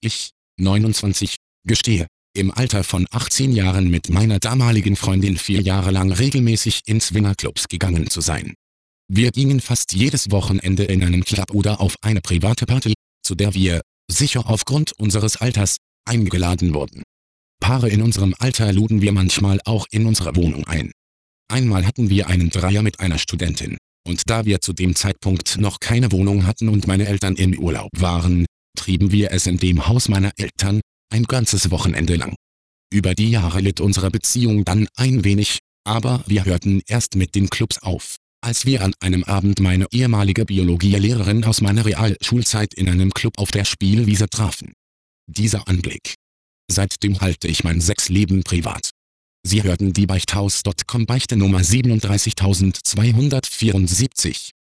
Ich, 29, gestehe, im Alter von 18 Jahren mit meiner damaligen Freundin 4 Jahre lang regelmäßig in Swingerclubs gegangen zu sein. Wir gingen fast jedes Wochenende in einen Club oder auf eine private Party, zu der wir, sicher aufgrund unseres Alters, eingeladen wurden. Paare in unserem Alter luden wir manchmal auch in unsere Wohnung ein. Einmal hatten wir einen Dreier mit einer Studentin, und da wir zu dem Zeitpunkt noch keine Wohnung hatten und meine Eltern im Urlaub waren, trieben wir es in dem Haus meiner Eltern, ein ganzes Wochenende lang. Über die Jahre litt unsere Beziehung dann ein wenig, aber wir hörten erst mit den Clubs auf, als wir an einem Abend meine ehemalige Biologielehrerin aus meiner Realschulzeit in einem Club auf der Spielwiese trafen. Dieser Anblick. Seitdem halte ich mein Sexleben privat. Sie hörten die Beichthaus.com Beichte Nummer 37274.